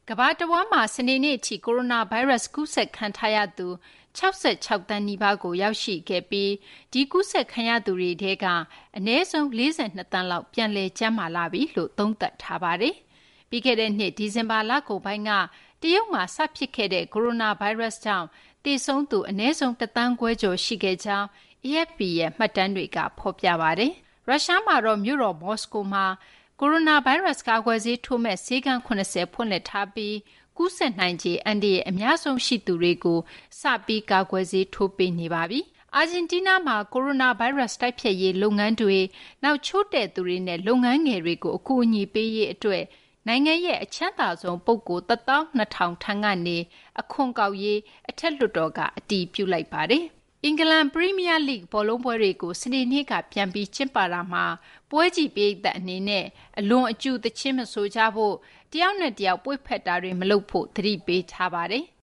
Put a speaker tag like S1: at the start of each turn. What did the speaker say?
S1: ကမ္ဘာတဝန်းမှာစနေနေ့အထိကိုရိုနာဗိုင်းရပ်စ်ကူးစက်ခံထားရသူ66သန်းနီးပါးကိုရောက်ရှိခဲ့ပြီးဒီကူးစက်ခံရသူတွေထဲကအနည်းဆုံး42သန်းလောက်ပြန်လည်ကျန်းမာလာပြီလို့သုံးသပ်ထားပါတယ်။ပြီးခဲ့တဲ့နှစ်ဒီဇင်ဘာလကုန်ပိုင်းကတရုတ်မှာစဖြစ်ခဲ့တဲ့ကိုရိုနာဗိုင်းရပ်စ်ကြောင့်သေဆုံးသူအနည်းဆုံး1.5 သန်းကျော်ရှိခဲ့ကြောင်း AFP ရဲ့မှတ်တမ်းတွေကဖော်ပြပါတယ်။ရုရှားမှာတော့မြို့တော်မော်စကိုမှာကိုရိုနာဗိုင်းရပ်စ်ကာကွယ်ဆေးထိုးမဲ့ဆေးခန်း80ဖွင့်လှစ်ထားပြီးကူးစက်နိုင်ခြေအန္တရာယ်အများဆုံးရှိသူတွေကိုစပြီးကာကွယ်ဆေးထိုးပေးနေပါပြီ။အာဂျင်တီးနားမှာကိုရိုနာဗိုင်းရပ်စ်တိုက်ဖျက်ရေးလုပ်ငန်းတွေနောက်ချို့တဲ့သူတွေနဲ့လုပ်ငန်းငယ်တွေကိုအကူအညီပေးရေးအတွက်နိုင်ငံရဲ့အချမ်းသာဆုံးပုဂ္ဂိုလ်12,000ထံကနေအခွန်ကောက်ရေးအထက်လွှတ်တော်ကအတည်ပြုလိုက်ပါတယ်။အင်္ဂလန်ပရီးမီးယားလိဂ်ဘောလုံးပွဲတွေကိုစနေနေ့ကပြန်ပြီးကျင်းပတာမှာပွဲကြည့်ပရိသတ်အနေနဲ့အလွန်အကျူသီချင်းမဆိုကြဖို့တယောက်နဲ့တယောက်ပွေ့ဖက်တာတွေမလုပ်ဖို့သတိပေးထားပါတယ်